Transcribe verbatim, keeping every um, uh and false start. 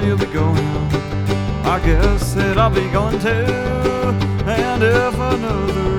you'll be going, I guess that I'll be going too. And if another